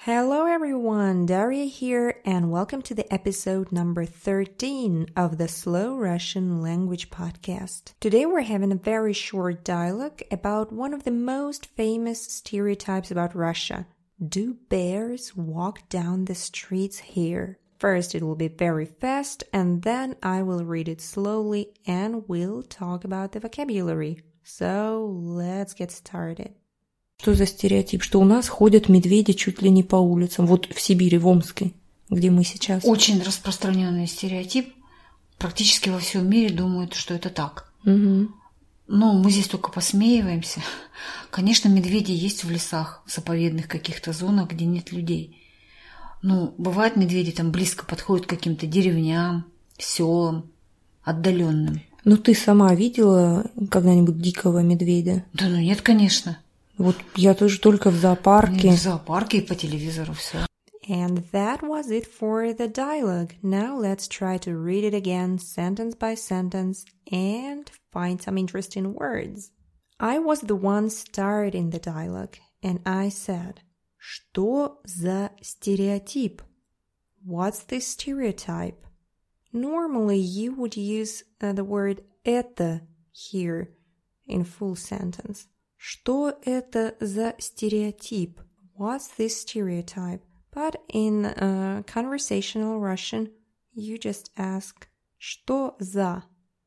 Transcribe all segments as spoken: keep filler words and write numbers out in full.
Hello everyone, Daria here and welcome to the episode number thirteen of the Slow Russian Language Podcast. Today we're having a very short dialogue about one of the most famous stereotypes about Russia. Do bears walk down the streets here? First it will be very fast and then I will read it slowly and we'll talk about the vocabulary. So let's get started. Что за стереотип, что у нас ходят медведи чуть ли не по улицам, вот в Сибири, в Омске, где мы сейчас? Очень распространенный стереотип. Практически во всем мире думают, что это так. Угу. Но мы здесь только посмеиваемся. Конечно, медведи есть в лесах, в заповедных каких-то зонах, где нет людей. Ну, бывает, медведи там близко подходят к каким-то деревням, селам, отдаленным. Ну, ты сама видела когда-нибудь дикого медведя? Да ну нет, конечно. Вот я тоже только в зоопарке. И в зоопарке, и по телевизору все. And that was it for the dialogue. Now let's try to read it again, sentence by sentence, and find some interesting words. I was the one starting the dialogue, and I said, что за стереотип? What's the stereotype? Normally you would use uh, the word это here in full sentence. Что это за стереотип? What's this stereotype? But in uh, conversational Russian, you just ask что за?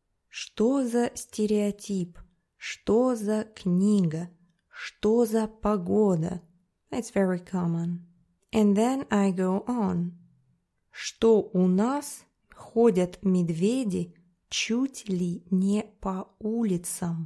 Что за стереотип? Что за книга? Что за погода? It's very common. And then I go on. Что у нас ходят медведи чуть ли не по улицам?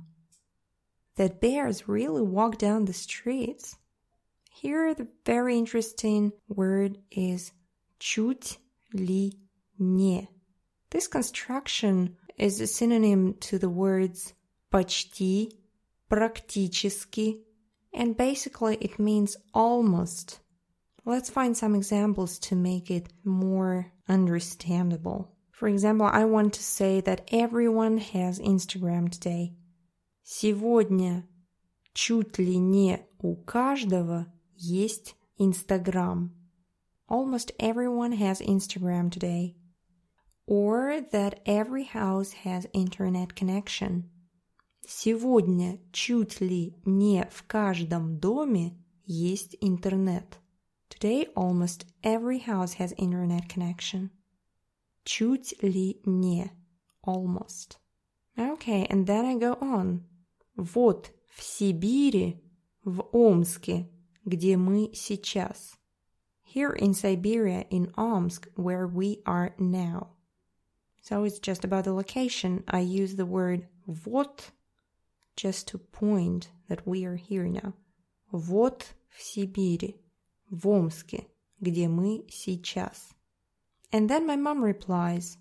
That bears really walk down the streets. Here the very interesting word is чуть ли не. This construction is a synonym to the words почти, практически, and basically it means almost. Let's find some examples to make it more understandable. For example, I want to say that everyone has Instagram today. Сегодня чуть ли не у каждого есть Instagram. Almost everyone has Instagram today. Or that every house has internet connection. Сегодня чуть ли не в каждом доме есть интернет. Today almost every house has internet connection. Чуть ли не. Almost. Okay, and then I go on. Вот в Сибири, в Омске, где мы сейчас. Here in Siberia, in Omsk, where we are now. So it's just about the location. I use the word вот just to point that we are here now. Вот в Сибири, в Омске, где мы сейчас. And then my mom replies,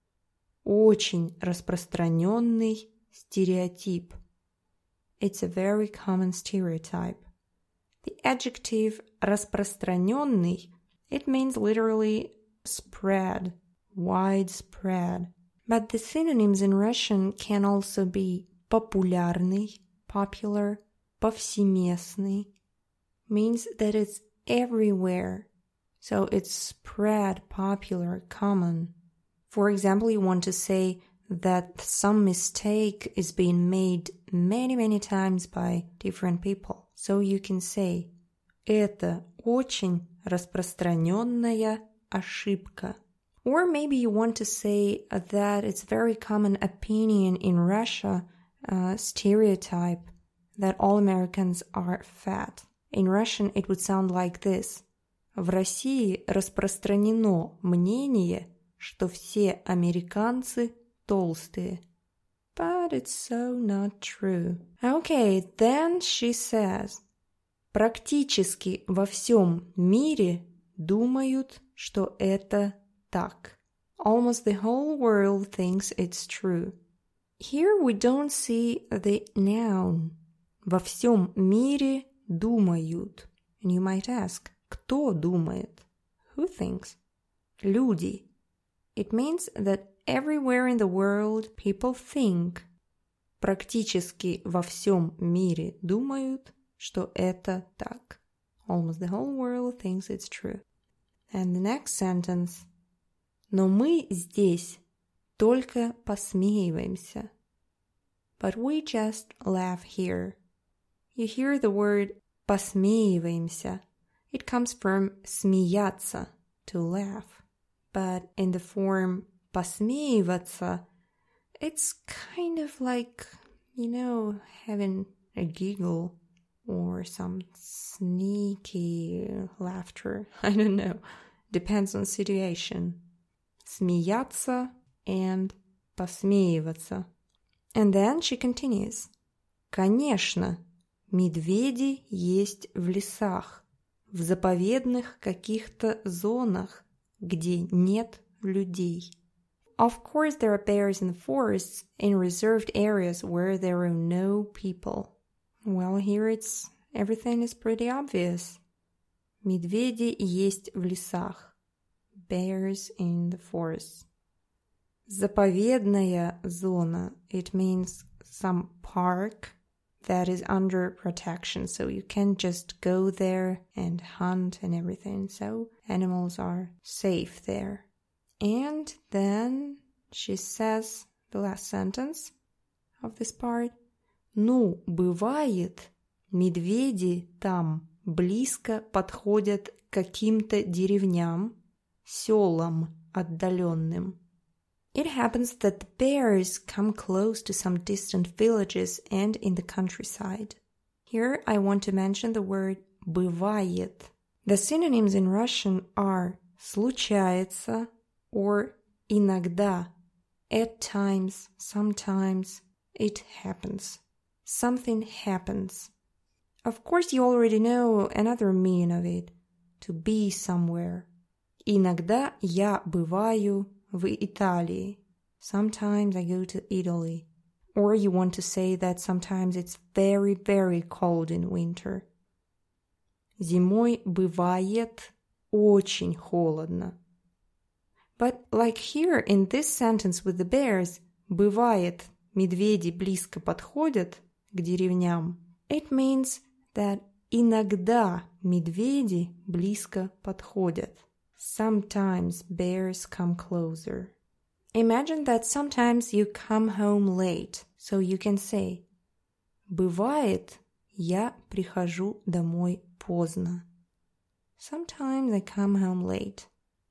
очень распространенный стереотип. It's a very common stereotype. The adjective распространенный, it means literally spread, widespread. But the synonyms in Russian can also be популярный, popular, повсеместный, means that it's everywhere. So it's spread, popular, common. For example, you want to say that some mistake is being made many, many times by different people. So you can say это очень распространенная ошибка. Or maybe you want to say that it's very common opinion in Russia, uh, stereotype, that all Americans are fat. In Russian it would sound like this. В России распространено мнение, что все американцы толстые. But it's so not true. Okay, then she says, практически во всем мире думают, что это так. Almost the whole world thinks it's true. Here we don't see the noun. Во всем мире думают. And you might ask, кто думает? Who thinks? Люди. It means that everywhere in the world people think. Практически во всем мире думают, что это так. Almost the whole world thinks it's true. And the next sentence. Но мы здесь только посмеиваемся. But we just laugh here. You hear the word посмеиваемся. It comes from смеяться, to laugh. But in the form посмеиваться, it's kind of like, you know, having a giggle or some sneaky laughter. I don't know. Depends on situation. Смеяться and посмеиваться. And then she continues. Конечно, медведи есть в лесах, в заповедных каких-то зонах, где нет людей. Of course, there are bears in the forests, in reserved areas where there are no people. Well, here it's everything is pretty obvious. Медведи есть в лесах. Bears in the forests. Заповедная зона. It means some park that is under protection, so you can't just go there and hunt and everything. So animals are safe there. And then she says the last sentence of this part. Ну, бывает, медведи там близко подходят к каким-то деревням, селам отдаленным. It happens that the bears come close to some distant villages and in the countryside. Here I want to mention the word бывает. The synonyms in Russian are случается or иногда. At times, sometimes, it happens. Something happens. Of course, you already know another meaning of it. To be somewhere. Иногда я бываю в Италии. Sometimes I go to Italy. Or you want to say that sometimes it's very, very cold in winter. Зимой бывает очень холодно. But like here in this sentence with the bears, бывает, медведи близко подходят к деревням. It means that иногда медведи близко подходят. Sometimes bears come closer. Imagine that sometimes you come home late, so you can say бывает, я прихожу домой поздно. Sometimes I come home late.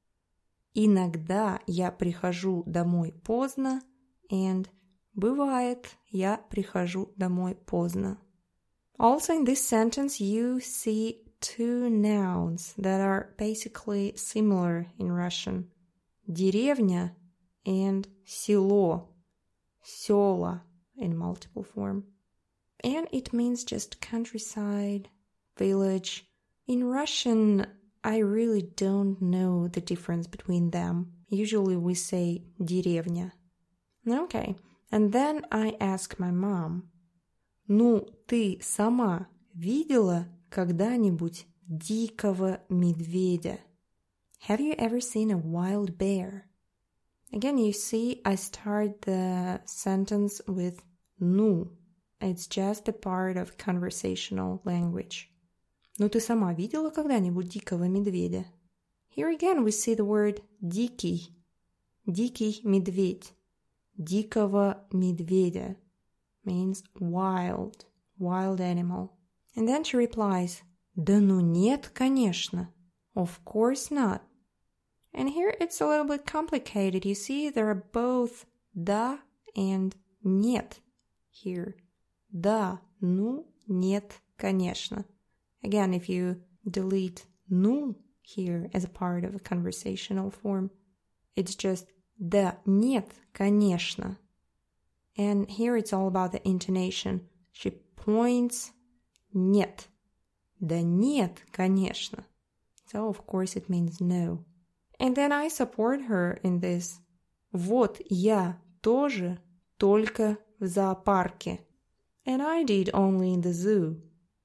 Иногда я прихожу домой поздно, and бывает, я прихожу домой поздно. Also in this sentence you see two nouns that are basically similar in Russian. Деревня and село, села in multiple form. And it means just countryside, village. In Russian, I really don't know the difference between them. Usually we say деревня. Okay, and then I ask my mom, ну, ты сама видела когда-нибудь дикого медведя? Have you ever seen a wild bear? Again, you see, I start the sentence with ну. It's just a part of conversational language. Ну, ты сама видела когда-нибудь дикого медведя? Here again we see the word дикий. Дикий медведь. Дикого медведя means wild, wild animal. And then she replies, да ну нет, конечно. Of course not. And here it's a little bit complicated. You see, there are both да and нет here. Да, ну, нет, конечно. Again, if you delete ну here as a part of a conversational form, it's just да, нет, конечно. And here it's all about the intonation. She points нет. Да нет, конечно. So, of course, it means no. And then I support her in this. Вот я тоже только в зоопарке. And I did only in the zoo.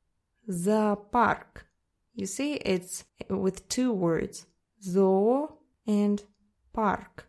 Зоопарк. You see, it's with two words. Zoo and park.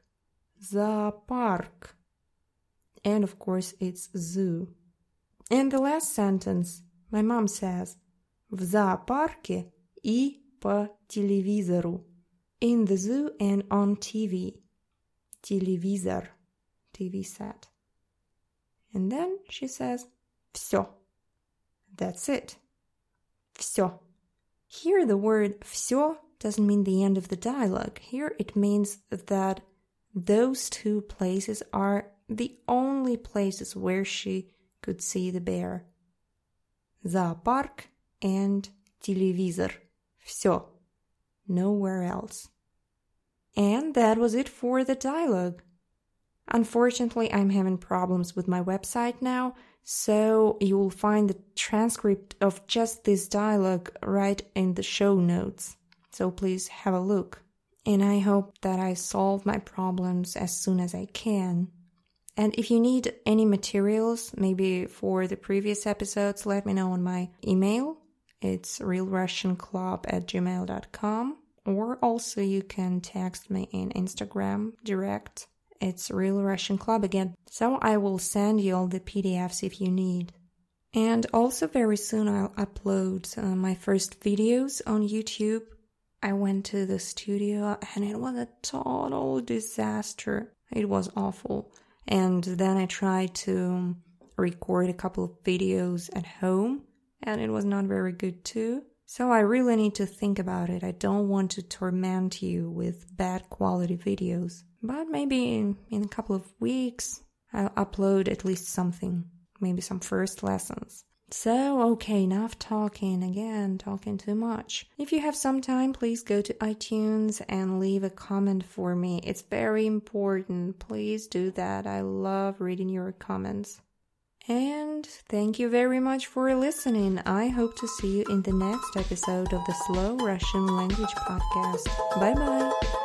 Зоопарк. And of course, it's zoo. And the last sentence, my mom says, в зоопарке и по телевизору. In the zoo and on T V. Телевизор. T V set. And then she says, всё. That's it. Всё. Here the word всё doesn't mean the end of the dialogue. Here it means that those two places are the only places where she could see the bear. Зоопарк and телевизор. Всё. Nowhere else. And that was it for the dialogue. Unfortunately, I'm having problems with my website now, so you will find the transcript of just this dialogue right in the show notes. So please have a look. And I hope that I solve my problems as soon as I can. And if you need any materials, maybe for the previous episodes, let me know on my email. It's realrussianclub at gmail dot com. Or also you can text me in Instagram direct. It's Real Russian Club again. So I will send you all the P D Fs if you need. And also very soon I'll upload uh, my first videos on YouTube. I went to the studio and it was a total disaster. It was awful. And then I tried to record a couple of videos at home and it was not very good too. So I really need to think about it. I don't want to torment you with bad quality videos. But maybe in, in a couple of weeks, I'll upload at least something. Maybe some first lessons. So, okay, enough talking again, talking too much. If you have some time, please go to iTunes and leave a comment for me. It's very important. Please do that. I love reading your comments. And thank you very much for listening. I hope to see you in the next episode of the Slow Russian Language Podcast. Bye-bye.